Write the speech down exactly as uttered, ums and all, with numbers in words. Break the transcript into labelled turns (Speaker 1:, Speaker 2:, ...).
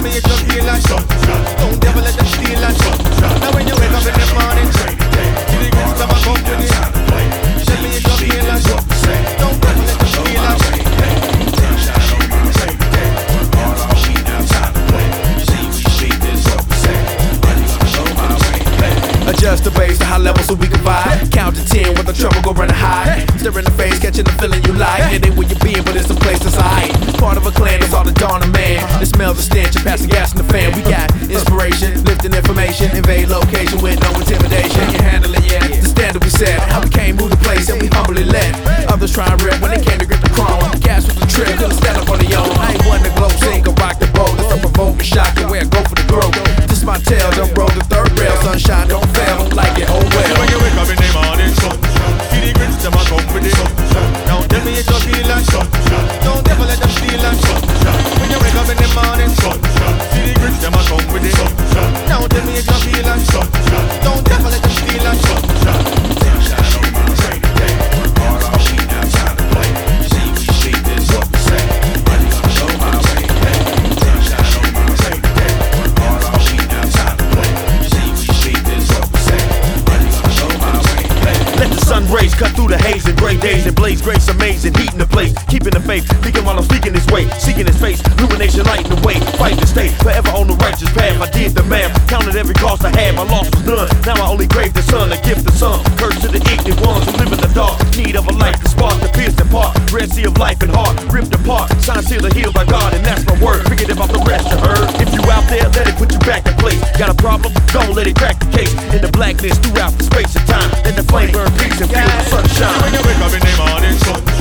Speaker 1: me you just feel like sunshine. Don't ever let them steal like sunshine. Now when you wake up in the morning, see the grits of my company. Tell me you just feel like sunshine. Don't ever let them steal like sunshine.
Speaker 2: Adjust the bass to high level so we can vibe. Count to ten with the trouble go running high. Stare in the face, catching the feeling you like. It ain't where you been, but it's a place that's high. Part of a clan, it's all the dawn of man. It smells the stench and pass the gas in the fan. We got inspiration, lifting information, invade location with no intimidation. You handle it, yeah. The standard we set. How we came, move the place, and we humbly let others try and rip when they came to grip the chrome. Gas was the trip, couldn't stand up on the own. I ain't one to glow, sing or rock the boat. It's a provoking shock, the way I go for the growth. This my tale, don't roll the third rail. Sunshine, don't fail. Don't like it, oh well.
Speaker 1: When you wake up in the morning, sunshine. See the grits them a come with it, sunshine. Now tell me you just feel like sunshine. Don't ever let them steal like sunshine. When you wake up in the morning, sunshine. See the grits them a come with it, sunshine. Now tell me you just feel like sunshine. Don't ever let them steal like sunshine. Sunshine on my rainy day. All our sheet now time to play. See we sleep this what we say. Money on show my rainy day. Sunshine on my rainy day. All our sheet now time to play. See we sleep this what we say.
Speaker 3: Let the sun rays cut through the haze and gray days and blaze grace amazing, heating the place, keeping the faith, thinking while I'm speaking this way, seeking his face, illumination lighting the way, fighting to stay forever on the righteous path. I did the math, counted every cost I had, my loss was none. Now I only crave the sun, a gift of sun. Curse to the ignorant ones who live in the dark, need of a light to spark the pierce apart. Red sea of life and heart, ripped apart. Sign seal the healed by God, and that's my word. Forget about the rest you heard. If you out there, let it put you back in place. Got a problem? Don't let it crack the case. In the blackness throughout the space and time, let the flame burn peace and feel the sunshine.
Speaker 1: When you wake up in the morning, sunshine.